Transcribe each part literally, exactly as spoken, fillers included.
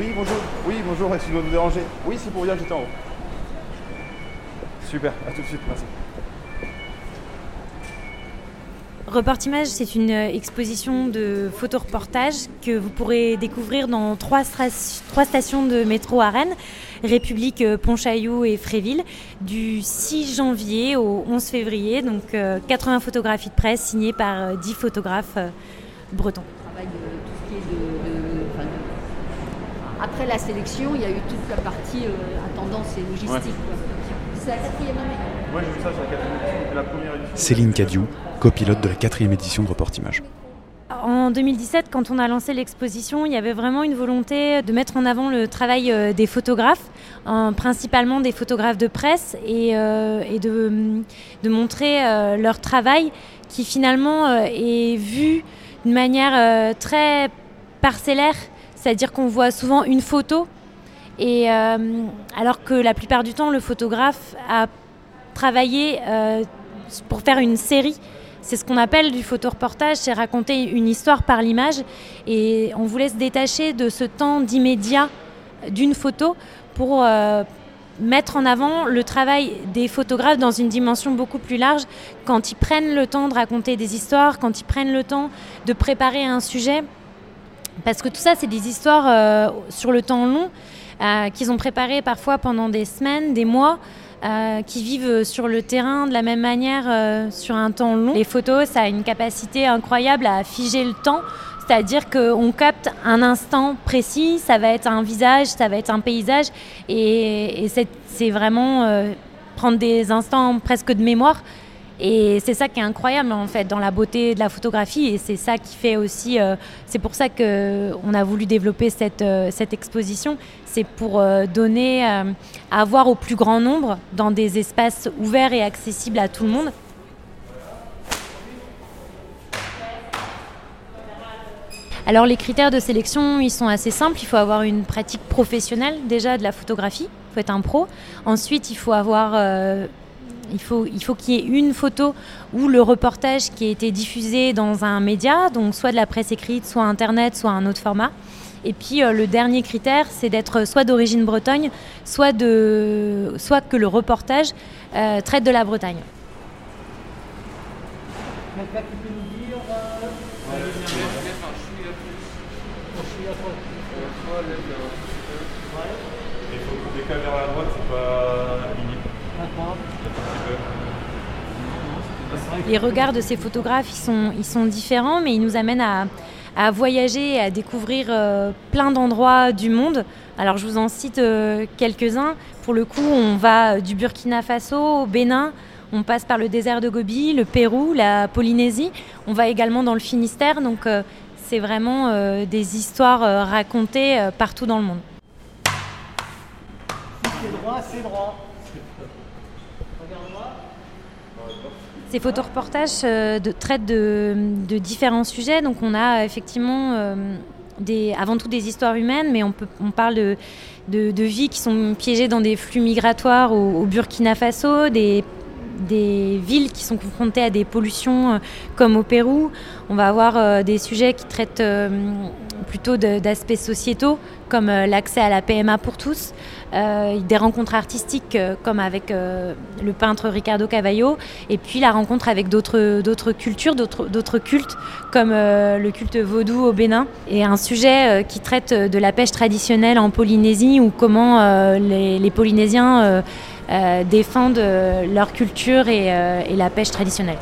Oui, bonjour. Oui, bonjour, excusez-moi de vous déranger. Oui, c'est pour dire que j'étais en haut. Super, à tout de suite, merci. Reportimage, c'est une exposition de photoreportage que vous pourrez découvrir dans trois, stra- trois stations de métro à Rennes, République, Pontchaillou et Fréville, du six janvier au onze février. Donc euh, quatre-vingts photographies de presse signées par euh, dix photographes euh, bretons. Travail de tout ce qui est de, de, enfin de... Après la sélection, il y a eu toute la partie euh, intendance et logistique. Ouais. C'est la quatrième année. Moi, j'ai vu ça sur la quatrième édition, c'était la première édition. Céline Cadiou, copilote de la quatrième édition de Reportimage. En deux mille dix-sept, quand on a lancé l'exposition, il y avait vraiment une volonté de mettre en avant le travail euh, des photographes, euh, principalement des photographes de presse, et, euh, et de, de montrer euh, leur travail qui finalement euh, est vu d'une manière euh, très parcellaire, c'est-à-dire qu'on voit souvent une photo, et, euh, alors que la plupart du temps, le photographe a travaillé euh, pour faire une série. C'est ce qu'on appelle du photoreportage, c'est raconter une histoire par l'image, et on vous laisse détacher de ce temps d'immédiat d'une photo pour euh, mettre en avant le travail des photographes dans une dimension beaucoup plus large, quand ils prennent le temps de raconter des histoires, quand ils prennent le temps de préparer un sujet, parce que tout ça c'est des histoires euh, sur le temps long, euh, qu'ils ont préparées parfois pendant des semaines, des mois, Euh, qui vivent sur le terrain de la même manière euh, sur un temps long. Les photos, ça a une capacité incroyable à figer le temps, c'est-à-dire qu'on capte un instant précis, ça va être un visage, ça va être un paysage, et, et c'est, c'est vraiment euh, prendre des instants presque de mémoire. Et c'est ça qui est incroyable en fait dans la beauté de la photographie, et c'est ça qui fait aussi, euh, c'est pour ça qu'on a voulu développer cette, euh, cette exposition, c'est pour euh, donner euh, à voir au plus grand nombre dans des espaces ouverts et accessibles à tout le monde. Alors les critères de sélection, ils sont assez simples, il faut avoir une pratique professionnelle déjà de la photographie, il faut être un pro. Ensuite il faut avoir... Euh, Il faut, il faut qu'il y ait une photo ou le reportage qui a été diffusé dans un média, donc soit de la presse écrite, soit Internet, soit un autre format. Et puis euh, le dernier critère, c'est d'être soit d'origine Bretagne, soit, de, soit que le reportage euh, traite de la Bretagne. Il faut décaler vers la droite, c'est pas libre. Les regards de ces photographes, ils sont, ils sont différents, mais ils nous amènent à, à voyager et à découvrir euh, plein d'endroits du monde. Alors je vous en cite euh, quelques-uns. Pour le coup, on va du Burkina Faso au Bénin, on passe par le désert de Gobi, le Pérou, la Polynésie. On va également dans le Finistère, donc euh, c'est vraiment euh, des histoires euh, racontées euh, partout dans le monde. C'est droit, c'est droit. Ces photoreportages euh, de, traitent de, de différents sujets. Donc on a effectivement euh, des, avant tout des histoires humaines, mais on, peut, on parle de, de, de vies qui sont piégées dans des flux migratoires au, au Burkina Faso, des, des villes qui sont confrontées à des pollutions euh, comme au Pérou. On va avoir euh, des sujets qui traitent euh, plutôt de, d'aspects sociétaux, comme euh, l'accès à la P M A pour tous, euh, des rencontres artistiques euh, comme avec euh, le peintre Ricardo Cavallo, et puis la rencontre avec d'autres, d'autres cultures, d'autres, d'autres cultes, comme euh, le culte vaudou au Bénin, et un sujet euh, qui traite de la pêche traditionnelle en Polynésie, ou comment euh, les, les Polynésiens euh, euh, défendent euh, leur culture et, euh, et la pêche traditionnelle.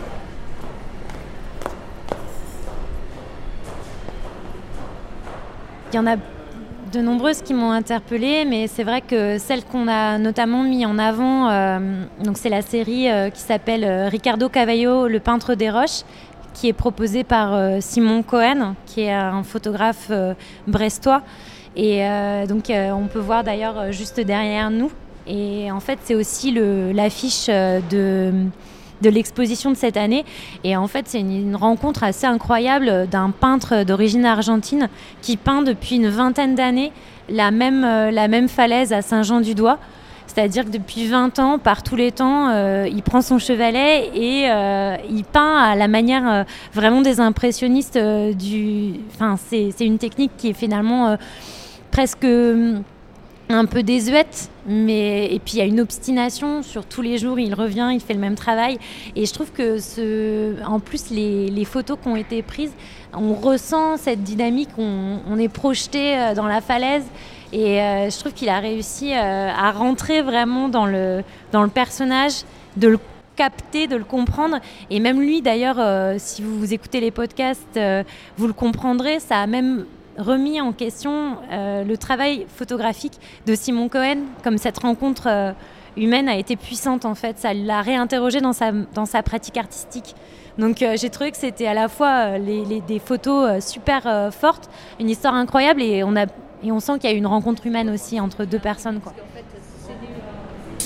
Il y en a de nombreuses qui m'ont interpellée, mais c'est vrai que celle qu'on a notamment mis en avant, euh, donc c'est la série euh, qui s'appelle euh, Ricardo Cavallo, le peintre des roches, qui est proposée par euh, Simon Cohen, qui est un photographe euh, brestois. Et euh, donc euh, on peut voir d'ailleurs juste derrière nous. Et en fait, c'est aussi le, l'affiche de... de l'exposition de cette année. Et en fait, c'est une, une rencontre assez incroyable d'un peintre d'origine argentine qui peint depuis une vingtaine d'années la même, euh, la même falaise à Saint-Jean-du-Doigt. C'est-à-dire que depuis vingt ans, par tous les temps, euh, il prend son chevalet et euh, il peint à la manière euh, vraiment des impressionnistes. Euh, du... enfin, c'est, c'est une technique qui est finalement... Euh, presque hum, un peu désuète, mais et puis il y a une obstination sur tous les jours, il revient, il fait le même travail, et je trouve que ce, en plus les, les photos qui ont été prises, on ressent cette dynamique, on, on est projeté dans la falaise, et euh, je trouve qu'il a réussi euh, à rentrer vraiment dans le, dans le personnage, de le capter, de le comprendre, et même lui d'ailleurs, euh, si vous, vous écoutez les podcasts, euh, vous le comprendrez, ça a même remis en question euh, le travail photographique de Simon Cohen, comme cette rencontre euh, humaine a été puissante en fait, ça l'a réinterrogé dans sa, dans sa pratique artistique. Donc euh, j'ai trouvé que c'était à la fois euh, les, les, des photos euh, super euh, fortes, une histoire incroyable, et on, a, et on sent qu'il y a une rencontre humaine aussi entre deux personnes, quoi. Parce qu'en fait, c'est du,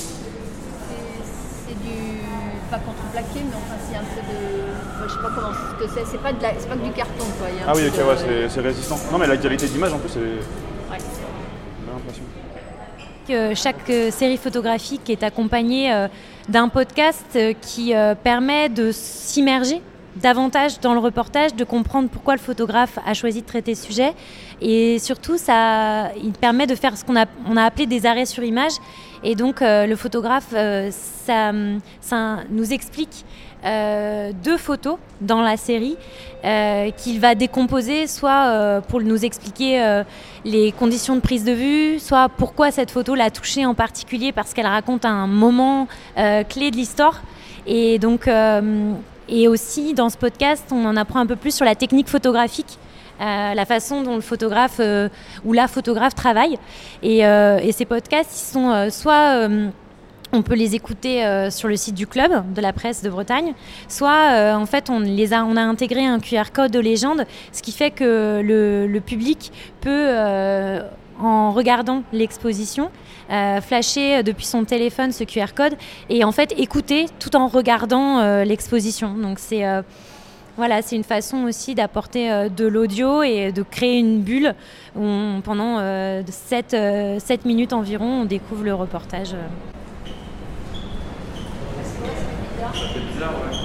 c'est, c'est du pas contreplaqué, mais enfin c'est un peu de, enfin, je sais pas comment ce que c'est, c'est pas de la, c'est pas que du carton, quoi. Il y a un Ah oui, peu ok, de- ouais, c'est, c'est résistant. Non, mais la qualité d'image en plus, c'est. Ouais. J'ai l'impression. Que chaque euh, série photographique est accompagnée euh, d'un podcast euh, qui euh, permet de s'immerger davantage dans le reportage, de comprendre pourquoi le photographe a choisi de traiter ce sujet, et surtout ça, il permet de faire ce qu'on a, on a appelé des arrêts sur image, et donc euh, le photographe euh, ça, ça nous explique euh, deux photos dans la série euh, qu'il va décomposer, soit euh, pour nous expliquer euh, les conditions de prise de vue, soit pourquoi cette photo l'a touché en particulier, parce qu'elle raconte un moment euh, clé de l'histoire. Et donc euh, et aussi dans ce podcast, on en apprend un peu plus sur la technique photographique, euh, la façon dont le photographe euh, ou la photographe travaille. Et, euh, et ces podcasts, ils sont euh, soit euh, on peut les écouter euh, sur le site du club de la presse de Bretagne, soit euh, en fait on, les a, on a intégré un Q R code aux légendes, ce qui fait que le, le public peut, euh, en regardant l'exposition, euh, flasher depuis son téléphone ce Q R code et en fait écouter tout en regardant euh, l'exposition. Donc c'est, euh, voilà, c'est une façon aussi d'apporter euh, de l'audio et de créer une bulle où on, pendant euh, sept minutes environ on découvre le reportage. Euh. Ça fait bizarre, ouais.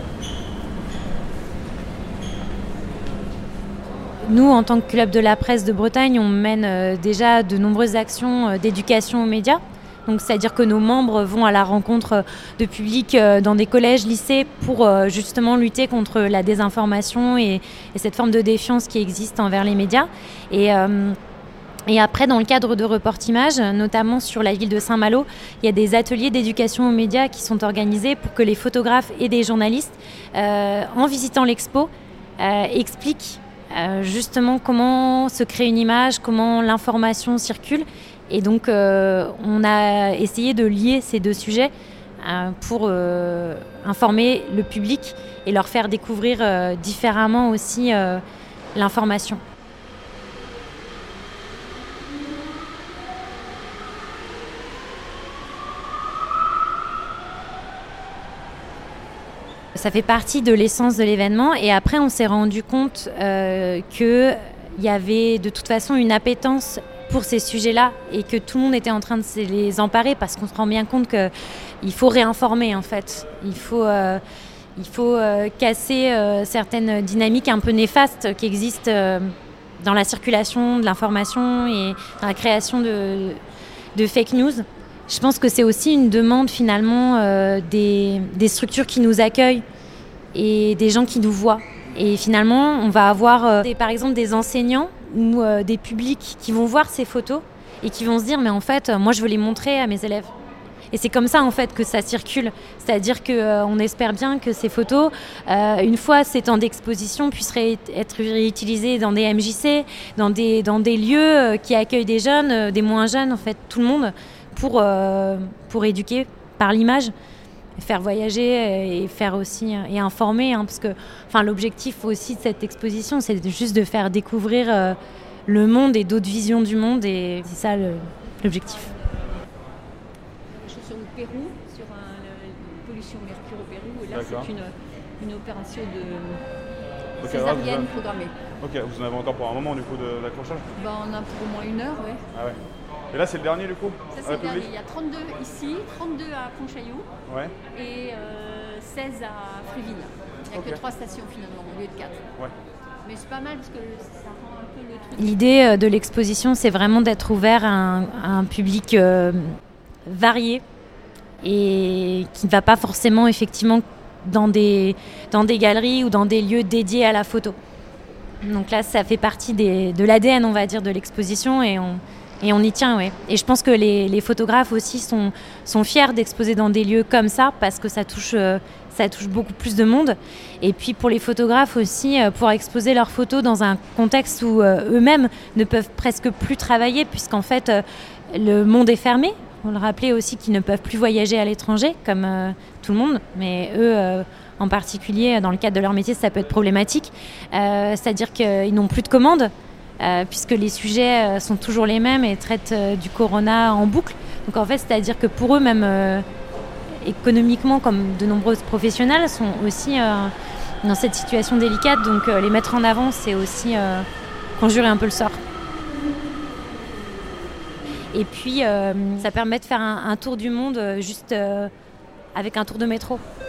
Nous, en tant que club de la presse de Bretagne, on mène euh, déjà de nombreuses actions euh, d'éducation aux médias. Donc, c'est-à-dire que nos membres vont à la rencontre de publics euh, dans des collèges, lycées, pour euh, justement lutter contre la désinformation et, et cette forme de défiance qui existe envers les médias. Et, euh, et après, dans le cadre de Reportimage, notamment sur la ville de Saint-Malo, il y a des ateliers d'éducation aux médias qui sont organisés pour que les photographes et des journalistes, euh, en visitant l'expo, euh, expliquent euh, justement comment se crée une image, comment l'information circule. Et donc, euh, on a essayé de lier ces deux sujets euh, pour euh, informer le public et leur faire découvrir euh, différemment aussi euh, l'information. Ça fait partie de l'essence de l'événement, et après on s'est rendu compte euh, qu'il y avait de toute façon une appétence pour ces sujets-là et que tout le monde était en train de se les emparer, parce qu'on se rend bien compte qu'il faut réinformer en fait. Il faut, euh, il faut euh, casser euh, certaines dynamiques un peu néfastes qui existent euh, dans la circulation de l'information et dans la création de, de fake news. Je pense que c'est aussi une demande finalement euh, des, des structures qui nous accueillent et des gens qui nous voient. Et finalement, on va avoir euh, des, par exemple des enseignants ou euh, des publics qui vont voir ces photos et qui vont se dire « mais en fait, moi je veux les montrer à mes élèves ». Et c'est comme ça en fait que ça circule. C'est-à-dire qu'on euh, espère bien que ces photos, euh, une fois ces temps d'exposition, puissent ré- être réutilisées dans des M J C, dans des, dans des lieux euh, qui accueillent des jeunes, euh, des moins jeunes, en fait, tout le monde, pour, euh, pour éduquer par l'image, faire voyager et faire aussi et informer, hein, parce que enfin, l'objectif aussi de cette exposition, c'est juste de faire découvrir euh, le monde et d'autres visions du monde, et c'est ça le, l'objectif. Je suis sur le Pérou, sur un, une pollution au mercure au Pérou, et là D'accord. c'est une, une opération de Ok, césarienne alors, vous programmée. Ok, vous en avez encore pour un moment du coup de, d'accrochage. Ben, on a pour au moins une heure, ouais. Ah ouais. Et là c'est le dernier du coup. Ça à c'est la le dernier. public Il y a trente-deux ici, trente-deux à Pontchaillou Ouais. et euh, seize à Fréville. Il n'y a Ok. que trois stations finalement, au lieu de quatre. Ouais. Mais c'est pas mal parce que ça rend un peu le truc. L'idée de l'exposition, c'est vraiment d'être ouvert à un, à un public euh, varié et qui ne va pas forcément effectivement dans des, dans des galeries ou dans des lieux dédiés à la photo. Donc là, ça fait partie des, de l'A D N, on va dire, de l'exposition et on, et on y tient, ouais. Et je pense que les, les photographes aussi sont, sont fiers d'exposer dans des lieux comme ça parce que ça touche, euh, ça touche beaucoup plus de monde. Et puis pour les photographes aussi, euh, pouvoir exposer leurs photos dans un contexte où euh, eux-mêmes ne peuvent presque plus travailler puisqu'en fait, euh, le monde est fermé. On le rappelait aussi qu'ils ne peuvent plus voyager à l'étranger, comme euh, tout le monde, mais eux, euh, en particulier, dans le cadre de leur métier, ça peut être problématique. Euh, c'est-à-dire qu'ils n'ont plus de commandes, euh, puisque les sujets euh, sont toujours les mêmes et traitent euh, du corona en boucle. Donc en fait, c'est-à-dire que pour eux, même euh, économiquement, comme de nombreux professionnels, sont aussi euh, dans cette situation délicate. Donc euh, les mettre en avant, c'est aussi euh, conjurer un peu le sort. Et puis, euh, ça permet de faire un, un tour du monde euh, juste euh, avec un tour de métro.